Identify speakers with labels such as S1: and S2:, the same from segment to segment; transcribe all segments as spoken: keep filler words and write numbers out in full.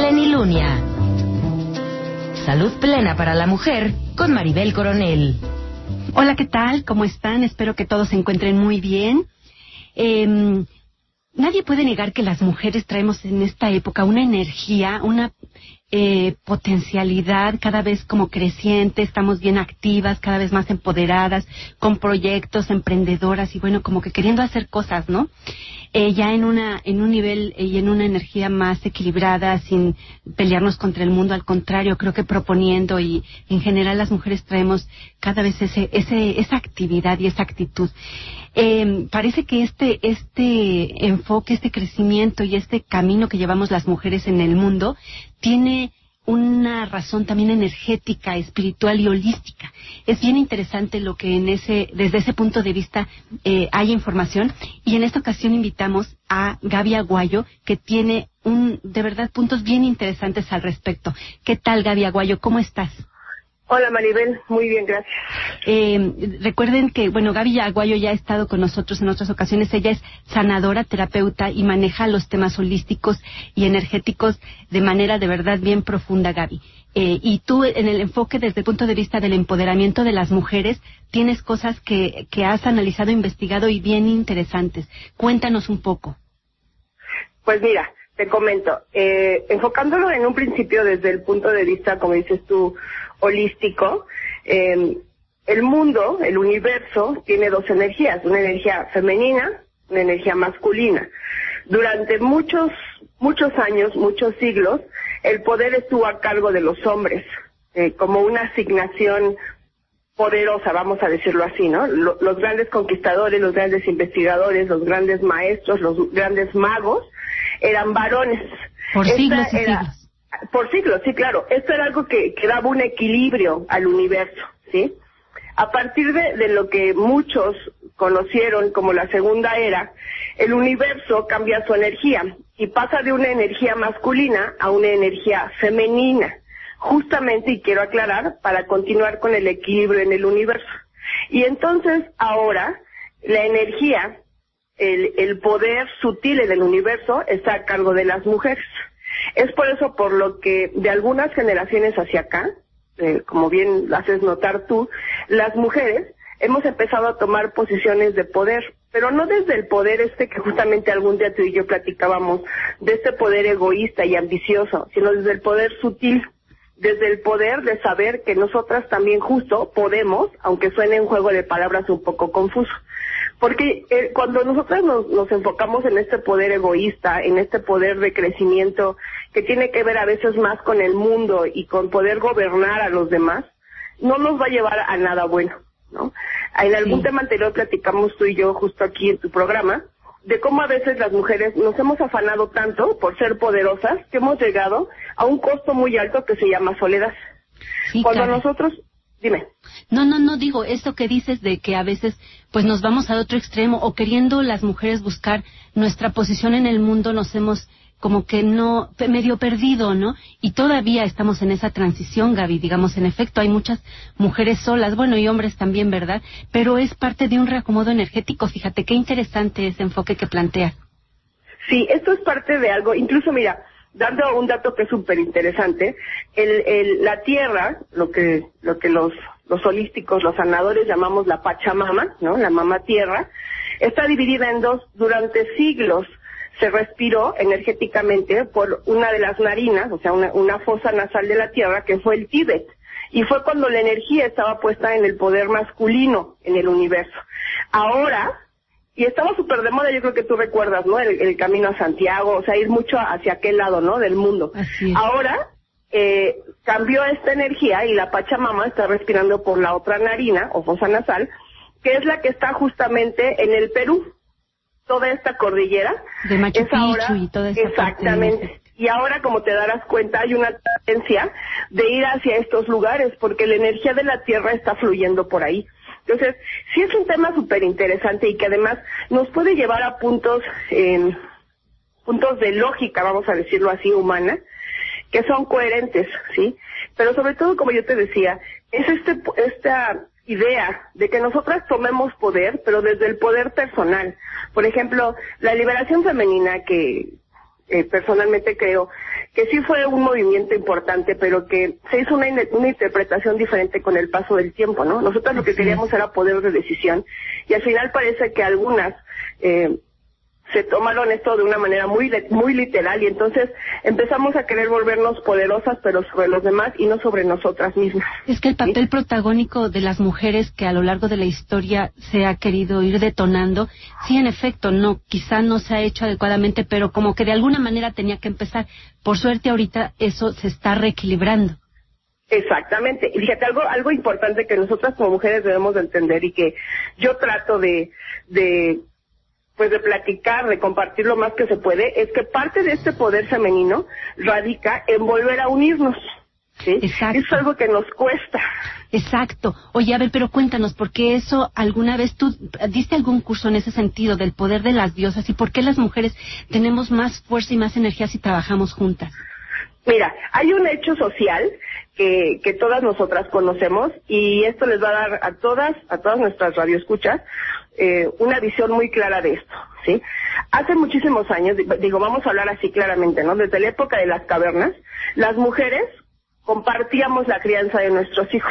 S1: Plenilunia. Salud plena para la mujer con Maribel Coronel.
S2: Hola, ¿qué tal? ¿Cómo están? Espero que todos se encuentren muy bien. Eh, nadie puede negar que las mujeres traemos en esta época una energía, una eh, potencialidad cada vez como creciente. Estamos bien activas, cada vez más empoderadas, con proyectos, emprendedoras y bueno, como que queriendo hacer cosas, ¿no? Eh, ya en una en un nivel y eh, en una energía más equilibrada, sin pelearnos contra el mundo, al contrario, creo que proponiendo, y en general las mujeres traemos cada vez ese ese esa actividad y esa actitud. Eh, parece que este este enfoque, este crecimiento y este camino que llevamos las mujeres en el mundo tiene una razón también energética, espiritual y holística. Es bien interesante lo que en ese, desde ese punto de vista eh, hay información, y en esta ocasión invitamos a Gaby Aguayo, que tiene un, de verdad, puntos bien interesantes al respecto. ¿Qué tal, Gaby Aguayo? ¿Cómo estás?
S3: Hola, Maribel, muy bien, gracias.
S2: Eh, recuerden que, bueno, Gaby Aguayo ya ha estado con nosotros en otras ocasiones. Ella es sanadora, terapeuta y maneja los temas holísticos y energéticos de manera de verdad bien profunda, Gaby. Eh, y tú, en el enfoque desde el punto de vista del empoderamiento de las mujeres, tienes cosas que, que has analizado, investigado y bien interesantes. Cuéntanos un poco.
S3: Pues mira, te comento, eh, enfocándolo en un principio desde el punto de vista, como dices tú, holístico, eh, el mundo, el universo, tiene dos energías, una energía femenina, una energía masculina. Durante muchos, muchos años, muchos siglos, el poder estuvo a cargo de los hombres, eh, como una asignación poderosa, vamos a decirlo así, ¿no? Lo, los grandes conquistadores, los grandes investigadores, los grandes maestros, los grandes magos, eran varones.
S2: Por
S3: Esta
S2: siglos y
S3: era,
S2: siglos.
S3: Por siglos, sí, claro. Esto era algo que, que daba un equilibrio al universo, ¿sí? A partir de, de lo que muchos conocieron como la segunda era, el universo cambia su energía y pasa de una energía masculina a una energía femenina. Justamente, y quiero aclarar, para continuar con el equilibrio en el universo. Y entonces, ahora, la energía, el, el poder sutil en el universo está a cargo de las mujeres. Es por eso por lo que de algunas generaciones hacia acá, eh, como bien lo haces notar tú, las mujeres hemos empezado a tomar posiciones de poder, pero no desde el poder este que justamente algún día tú y yo platicábamos, de este poder egoísta y ambicioso, sino desde el poder sutil, desde el poder de saber que nosotras también justo podemos, aunque suene un juego de palabras un poco confuso. Porque eh, cuando nosotros nos, nos enfocamos en este poder egoísta, en este poder de crecimiento que tiene que ver a veces más con el mundo y con poder gobernar a los demás, no nos va a llevar a nada bueno, ¿no? En algún sí. tema anterior platicamos tú y yo justo aquí en tu programa de cómo a veces las mujeres nos hemos afanado tanto por ser poderosas que hemos llegado a un costo muy alto que se llama soledad. Sí, cuando claro. nosotros... Dime.
S2: No, no, no, digo, esto que dices de que a veces pues nos vamos al otro extremo, o queriendo las mujeres buscar nuestra posición en el mundo, nos hemos como que no, medio perdido, ¿no? Y todavía estamos en esa transición, Gaby, digamos, en efecto, hay muchas mujeres solas, bueno, y hombres también, ¿verdad? Pero es parte de un reacomodo energético, fíjate, qué interesante ese enfoque que planteas.
S3: Sí, esto es parte de algo, incluso mira, dando un dato que es súper interesante, el, el, la tierra, lo que, lo que los, los holísticos, los sanadores llamamos la Pachamama, ¿no? La mamá tierra, está dividida en dos. Durante siglos se respiró energéticamente por una de las narinas, o sea, una, una fosa nasal de la tierra, que fue el Tíbet. Y fue cuando la energía estaba puesta en el poder masculino en el universo. Ahora, y estaba súper de moda, yo creo que tú recuerdas, ¿no? El, el camino a Santiago, o sea, ir mucho hacia aquel lado, ¿no? Del mundo.
S2: Así es.
S3: Ahora, eh, cambió esta energía y la Pachamama está respirando por la otra narina, o fosa nasal, que es la que está justamente en el Perú. Toda esta cordillera.
S2: De Machu
S3: es ahora,
S2: Picchu y toda esa
S3: exactamente.
S2: parte.
S3: Y ahora, como te darás cuenta, hay una tendencia de ir hacia estos lugares, porque la energía de la Tierra está fluyendo por ahí. Entonces, sí es un tema súper interesante y que además nos puede llevar a puntos, eh, puntos de lógica, vamos a decirlo así, humana, que son coherentes, ¿sí? Pero sobre todo, como yo te decía, es este, esta idea de que nosotras tomemos poder, pero desde el poder personal. Por ejemplo, la liberación femenina que eh, personalmente creo que sí fue un movimiento importante, pero que se hizo una, una interpretación diferente con el paso del tiempo, ¿no? Nosotros lo que queríamos era poder de decisión, y al final parece que algunas eh, se tomaron esto de una manera muy muy literal, y entonces empezamos a querer volvernos poderosas, pero sobre los demás y no sobre nosotras mismas.
S2: Es que el papel ¿sí? protagónico de las mujeres que a lo largo de la historia se ha querido ir detonando, sí, en efecto, no, quizá no se ha hecho adecuadamente, pero como que de alguna manera tenía que empezar. Por suerte ahorita eso se está reequilibrando.
S3: Exactamente. Y fíjate, algo algo importante que nosotras como mujeres debemos de entender, y que yo trato de de pues de platicar, de compartir lo más que se puede, es que parte de este poder femenino radica en volver a unirnos, ¿sí?
S2: Exacto.
S3: Es algo que nos cuesta.
S2: Exacto. Oye, a ver, pero cuéntanos, ¿por qué eso alguna vez tú diste algún curso en ese sentido del poder de las diosas, y por qué las mujeres tenemos más fuerza y más energía si trabajamos juntas?
S3: Mira, hay un hecho social que, que todas nosotras conocemos, y esto les va a dar a todas, a todas nuestras radioescuchas, eh, una visión muy clara de esto, ¿sí? Hace muchísimos años, digo, vamos a hablar así claramente, ¿no? Desde la época de las cavernas, las mujeres compartíamos la crianza de nuestros hijos.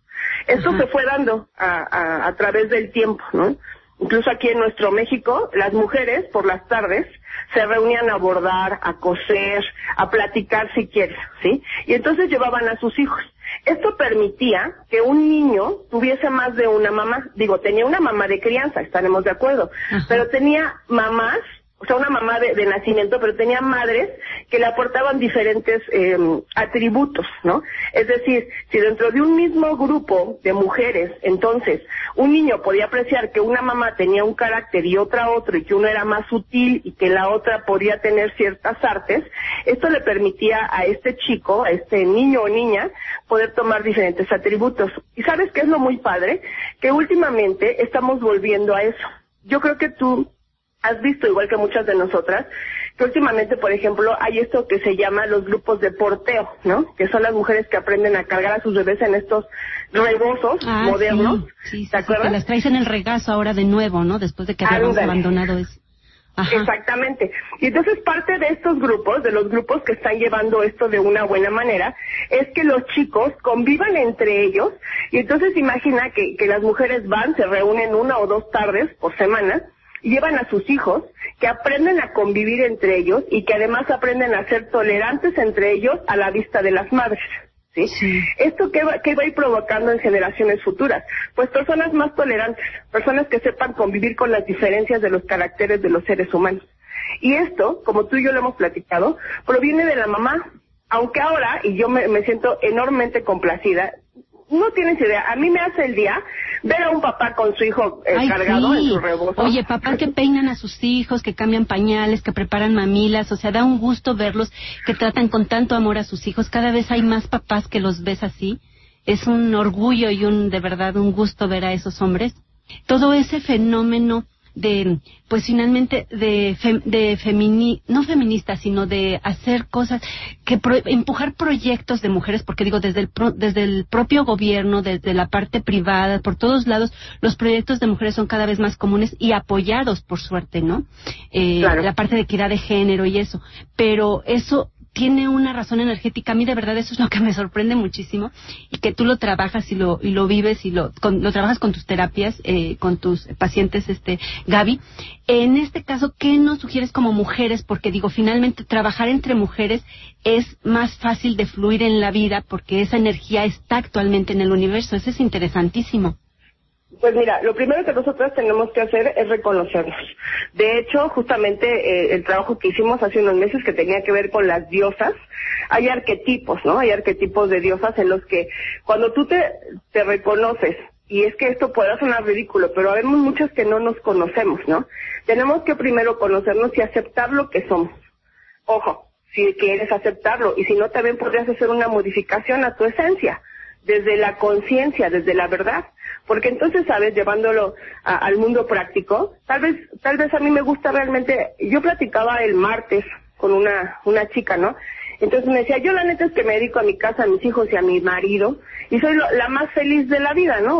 S3: Esto Ajá. se fue dando a, a, a través del tiempo, ¿no? Incluso aquí en nuestro México, las mujeres por las tardes se reunían a bordar, a coser, a platicar si quieres, ¿sí? Y entonces llevaban a sus hijos. Esto permitía que un niño tuviese más de una mamá. Digo, tenía una mamá de crianza, estaremos de acuerdo, Ajá. pero tenía mamás, o sea, una mamá de, de nacimiento, pero tenía madres que le aportaban diferentes eh, atributos, ¿no? Es decir, si dentro de un mismo grupo de mujeres, entonces, un niño podía apreciar que una mamá tenía un carácter y otra otro, y que una era más sutil y que la otra podía tener ciertas artes, esto le permitía a este chico, a este niño o niña, poder tomar diferentes atributos. ¿Y sabes qué es lo muy padre? Que últimamente estamos volviendo a eso. Yo creo que tú has visto, igual que muchas de nosotras, que últimamente, por ejemplo, hay esto que se llama los grupos de porteo, ¿no? Que son las mujeres que aprenden a cargar a sus bebés en estos rebosos
S2: ah,
S3: modernos.
S2: Sí, sí,
S3: ¿te
S2: sí,
S3: acuerdas?
S2: Sí, que las traes en el regazo ahora de nuevo, ¿no? Después de que habíamos
S3: Ándale.
S2: abandonado eso. Ajá.
S3: Exactamente. Y entonces parte de estos grupos, de los grupos que están llevando esto de una buena manera, es que los chicos convivan entre ellos, y entonces imagina que, que las mujeres van, se reúnen una o dos tardes por semana, y llevan a sus hijos, que aprenden a convivir entre ellos, y que además aprenden a ser tolerantes entre ellos a la vista de las madres. ¿Sí? Sí. ¿Esto qué va, qué va a ir provocando en generaciones futuras? Pues personas más tolerantes, personas que sepan convivir con las diferencias de los caracteres de los seres humanos. Y esto, como tú y yo lo hemos platicado, proviene de la mamá. Aunque ahora, y yo me, me siento enormemente complacida, no tienes idea, a mí me hace el día ver a un papá con su hijo eh,
S2: Ay,
S3: cargado
S2: sí.
S3: en su rebozo.
S2: Oye, papás que peinan a sus hijos, que cambian pañales, que preparan mamilas, o sea, da un gusto verlos, que tratan con tanto amor a sus hijos. Cada vez hay más papás que los ves así. Es un orgullo y un, de verdad, un gusto ver a esos hombres. Todo ese fenómeno de, pues finalmente, de, fem, de femini, no feministas, sino de hacer cosas, que pro, empujar proyectos de mujeres, porque digo, desde el, pro, desde el propio gobierno, desde la parte privada, por todos lados, los proyectos de mujeres son cada vez más comunes y apoyados, por suerte, ¿no? Eh, claro. La parte de equidad de género y eso. Pero eso tiene una razón energética. A mí de verdad eso es lo que me sorprende muchísimo, y que tú lo trabajas y lo y lo vives y lo con, lo trabajas con tus terapias, eh, con tus pacientes, este Gaby. En este caso, ¿qué nos sugieres como mujeres? Porque digo, finalmente trabajar entre mujeres es más fácil de fluir en la vida, porque esa energía está actualmente en el universo. Eso es interesantísimo.
S3: Pues mira, lo primero que nosotros tenemos que hacer es reconocernos. De hecho, justamente eh, el trabajo que hicimos hace unos meses, que tenía que ver con las diosas, hay arquetipos, ¿no? Hay arquetipos de diosas en los que cuando tú te, te reconoces, y es que esto puede sonar ridículo, pero habemos muchas que no nos conocemos, ¿no? Tenemos que primero conocernos y aceptar lo que somos. Ojo, si quieres aceptarlo, y si no, también podrías hacer una modificación a tu esencia, desde la conciencia, desde la verdad. Porque entonces, sabes, llevándolo a, al mundo práctico, tal vez, tal vez a mí me gusta realmente. Yo platicaba el martes con una, una chica, ¿no? Entonces me decía, yo la neta es que me dedico a mi casa, a mis hijos y a mi marido, y soy lo, la más feliz de la vida, ¿no? O sea,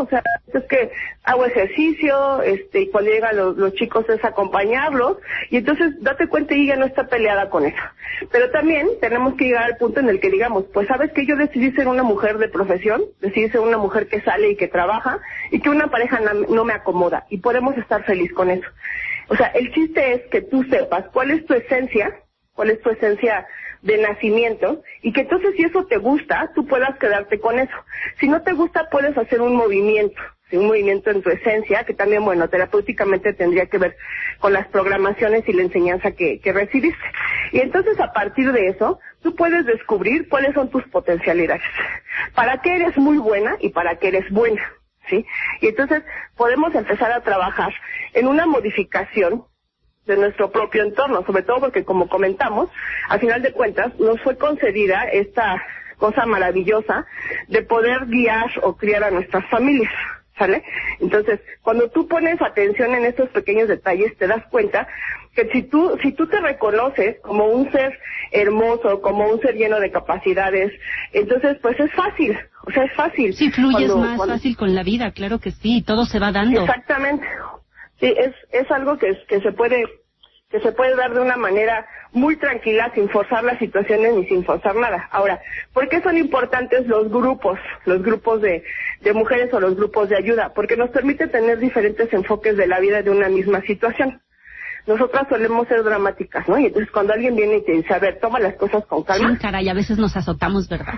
S3: es que hago ejercicio, este, y cuando llegan los, los chicos es acompañarlos, y entonces date cuenta y ella no está peleada con eso. Pero también tenemos que llegar al punto en el que digamos, pues sabes que yo decidí ser una mujer de profesión, decidí ser una mujer que sale y que trabaja, y que una pareja no, no me acomoda, y podemos estar feliz con eso. O sea, el chiste es que tú sepas cuál es tu esencia, cuál es tu esencia de nacimiento, y que entonces si eso te gusta, tú puedas quedarte con eso. Si no te gusta, puedes hacer un movimiento, ¿sí? Un movimiento en tu esencia, que también, bueno, terapéuticamente tendría que ver con las programaciones y la enseñanza que, que recibiste. Y entonces a partir de eso, tú puedes descubrir cuáles son tus potencialidades, para qué eres muy buena y para qué eres buena, ¿sí? Y entonces podemos empezar a trabajar en una modificación de nuestro propio entorno, sobre todo porque, como comentamos, a final de cuentas nos fue concedida esta cosa maravillosa de poder guiar o criar a nuestras familias, ¿sale? Entonces, cuando tú pones atención en estos pequeños detalles, te das cuenta que si tú si tú te reconoces como un ser hermoso, como un ser lleno de capacidades, entonces pues es fácil, o sea, es fácil.
S2: Sí, fluyes
S3: cuando,
S2: más
S3: cuando...
S2: fácil con la vida, claro que sí, todo se va dando.
S3: Exactamente. Sí, es es algo que que se puede que se puede dar de una manera muy tranquila, sin forzar las situaciones ni sin forzar nada. Ahora, ¿por qué son importantes los grupos, los grupos de, de mujeres o los grupos de ayuda? Porque nos permite tener diferentes enfoques de la vida de una misma situación. Nosotras solemos ser dramáticas, ¿no? Y entonces cuando alguien viene y te dice, a ver, toma las cosas con calma.
S2: Sí, caray, a veces nos azotamos, ¿verdad?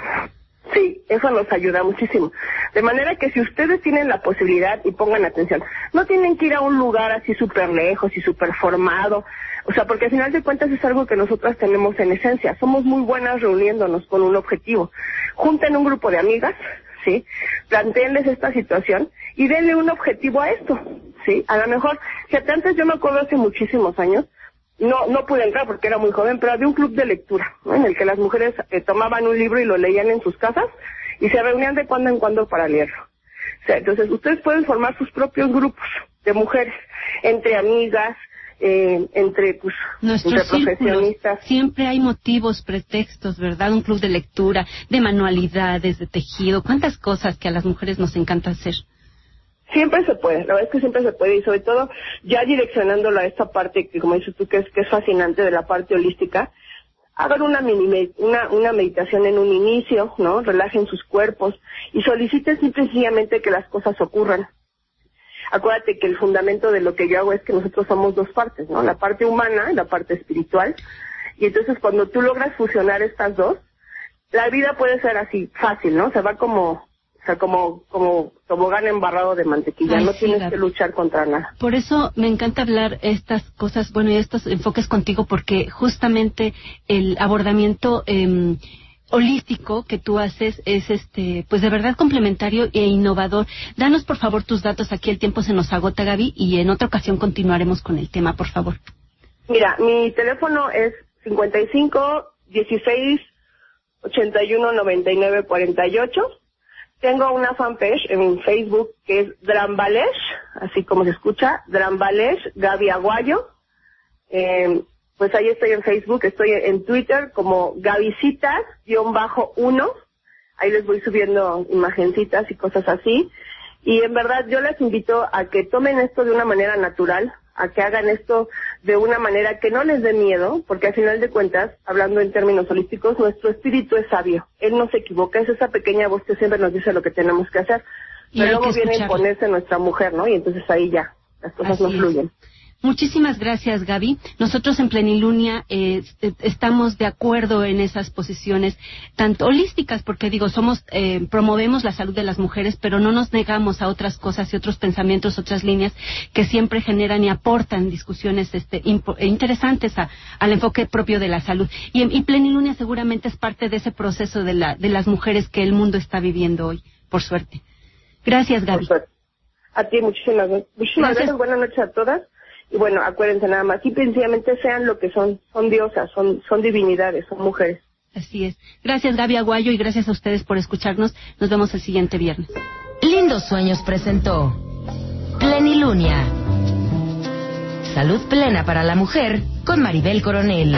S3: Sí, eso nos ayuda muchísimo. De manera que si ustedes tienen la posibilidad y pongan atención, no tienen que ir a un lugar así súper lejos y súper formado, o sea, porque al final de cuentas es algo que nosotras tenemos en esencia. Somos muy buenas reuniéndonos con un objetivo. Junten un grupo de amigas, ¿sí? Plantéenles esta situación y denle un objetivo a esto, ¿sí? A lo mejor, si antes yo me acuerdo hace muchísimos años, No no pude entrar porque era muy joven, pero había un club de lectura, ¿no? En el que las mujeres eh, tomaban un libro y lo leían en sus casas y se reunían de cuando en cuando para leerlo. O sea, entonces ustedes pueden formar sus propios grupos de mujeres, entre amigas, eh, entre pues
S2: Nuestros
S3: entre profesionistas.
S2: Círculos. Siempre hay motivos, pretextos, ¿verdad? Un club de lectura, de manualidades, de tejido, cuántas cosas que a las mujeres nos encanta hacer.
S3: Siempre se puede, la verdad es que siempre se puede, y sobre todo ya direccionándolo a esta parte que, como dices tú, que es, que es fascinante, de la parte holística. Hagan una, mini, una, una meditación en un inicio, ¿no? Relajen sus cuerpos y soliciten simple y sencillamente que las cosas ocurran. Acuérdate que el fundamento de lo que yo hago es que nosotros somos dos partes, ¿no? La parte humana y la parte espiritual. Y entonces cuando tú logras fusionar estas dos, la vida puede ser así, fácil, ¿no? Se va como... O sea, como como tobogán embarrado de mantequilla. Ay, no sí, tienes Gaby. que luchar contra nada.
S2: Por eso me encanta hablar estas cosas, bueno, y estos enfoques contigo, porque justamente el abordamiento eh, holístico que tú haces es, este, pues de verdad complementario e innovador. Danos, por favor, tus datos. Aquí el tiempo se nos agota, Gaby, y en otra ocasión continuaremos con el tema, por favor.
S3: Mira, mi teléfono es cincuenta y cinco, dieciséis, ochenta y uno, noventa y nueve, cuarenta y ocho. Tengo una fanpage en Facebook que es Drambalesh, así como se escucha, Drambalesh, Gaby Aguayo. Eh, pues ahí estoy en Facebook, estoy en Twitter como Gabycitas uno. Ahí les voy subiendo imagencitas y cosas así. Y en verdad yo les invito a que tomen esto de una manera natural, a que hagan esto de una manera que no les dé miedo, porque al final de cuentas, hablando en términos holísticos, nuestro espíritu es sabio, él no se equivoca, es esa pequeña voz que siempre nos dice lo que tenemos que hacer, pero luego viene a imponerse nuestra mujer, ¿no? Y entonces ahí ya, las cosas no fluyen.
S2: Muchísimas gracias, Gaby. Nosotros en Plenilunia eh, estamos de acuerdo en esas posiciones, tanto holísticas, porque digo, somos eh, promovemos la salud de las mujeres, pero no nos negamos a otras cosas y otros pensamientos, otras líneas que siempre generan y aportan discusiones este, impo- interesantes a, al enfoque propio de la salud. Y, y Plenilunia seguramente es parte de ese proceso de, la, de las mujeres que el mundo está viviendo hoy, por suerte. Gracias, Gaby.
S3: A ti, muchísimas, muchísimas gracias. gracias. Buenas noches a todas. Y bueno, acuérdense nada más, y sencillamente sean lo que son, son diosas, son, son divinidades, son mujeres.
S2: Así es. Gracias, Gaby Aguayo, y gracias a ustedes por escucharnos. Nos vemos el siguiente viernes.
S1: Lindos Sueños presentó Plenilunia. Salud plena para la mujer con Maribel Coronel.